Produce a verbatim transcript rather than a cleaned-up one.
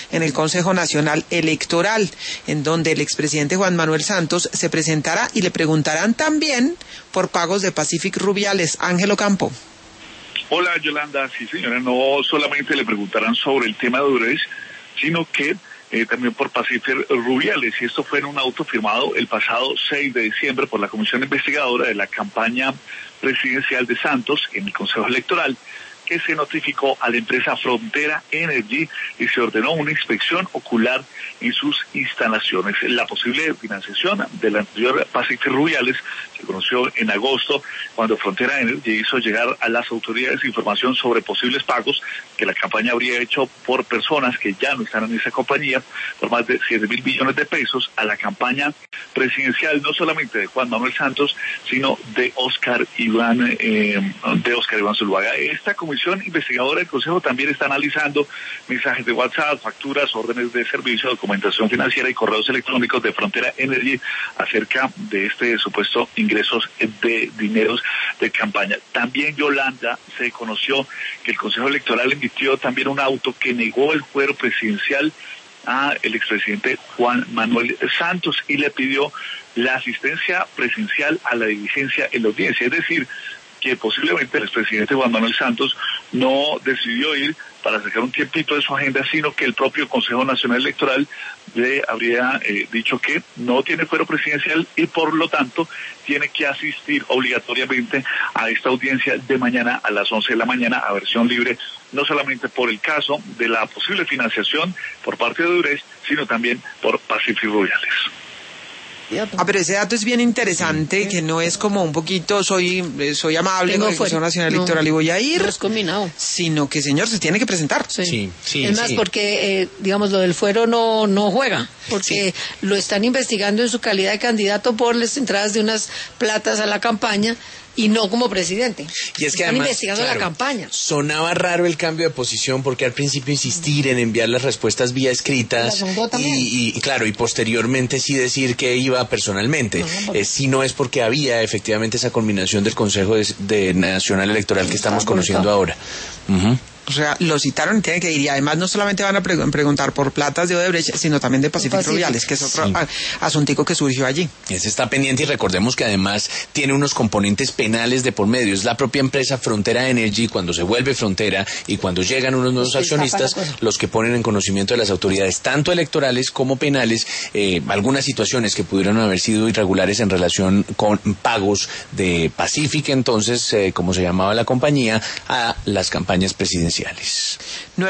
en el Consejo Nacional Electoral, en donde el expresidente Juan Manuel Santos se presentará y le preguntarán también por pagos de Pacific Rubiales. Ángelo Campo. Hola, Yolanda. Sí, señora, no solamente le preguntarán sobre el tema de Odebrecht, sino que eh, también por Pacific Rubiales, y esto fue en un auto firmado el pasado seis de diciembre por la Comisión Investigadora de la campaña presidencial de Santos en el Consejo Electoral, que se notificó a la empresa Frontera Energy y se ordenó una inspección ocular en sus instalaciones. La posible financiación del anterior Pacific Rubiales se conoció en agosto, cuando Frontera Energy hizo llegar a las autoridades información sobre posibles pagos que la campaña habría hecho por personas que ya no están en esa compañía, por más de siete mil millones de pesos, a la campaña presidencial, no solamente de Juan Manuel Santos, sino de Óscar Iván, eh, de Óscar Iván Zuluaga. Esta comisión investigadora del Consejo también está analizando mensajes de WhatsApp, facturas, órdenes de servicio, documentación financiera y correos electrónicos de Frontera Energy acerca de este supuesto ingresos de dineros de campaña. También, Yolanda, se conoció que el Consejo Electoral emitió también un auto que negó el fuero presidencial a el expresidente Juan Manuel Santos y le pidió la asistencia presencial a la diligencia en la audiencia, es decir, que posiblemente el expresidente Juan Manuel Santos no decidió ir para sacar un tiempito de su agenda, sino que el propio Consejo Nacional Electoral le habría eh, dicho que no tiene fuero presidencial y por lo tanto tiene que asistir obligatoriamente a esta audiencia de mañana a las once de la mañana a versión libre, no solamente por el caso de la posible financiación por parte de Odebrecht, sino también por Pacific Rubiales. Ah, pero ese dato es bien interesante, sí, que no es como un poquito soy soy amable Tengo con el Consejo Nacional no, Electoral y voy a ir, no es combinado, sino que, señor, se tiene que presentar. Sí, sí, sí es más, sí. porque, eh, digamos, lo del fuero no no juega, porque sí. lo están investigando en su calidad de candidato por las entradas de unas platas a la campaña, y no como presidente. Y es que Están además, investigando claro, la campaña. Sonaba raro el cambio de posición porque al principio insistir en enviar las respuestas vía escritas y, y claro, y posteriormente sí decir que iba personalmente. No, porque... eh, si no es porque había efectivamente esa combinación del Consejo de, de Nacional Electoral que estamos conociendo ahora. Uh-huh. O sea, lo citaron y tienen que ir. Y además no solamente van a pre- preguntar por platas de Odebrecht, sino también de Pacific Rubiales, que es otro sí. a- asuntico que surgió allí. Ese está pendiente y recordemos que además tiene unos componentes penales de por medio. Es la propia empresa Frontera Energy, cuando se vuelve Frontera y cuando llegan unos nuevos sí, accionistas, los que ponen en conocimiento de las autoridades, tanto electorales como penales, eh, algunas situaciones que pudieron haber sido irregulares en relación con pagos de Pacific, entonces, eh, como se llamaba la compañía, a las campañas presidenciales.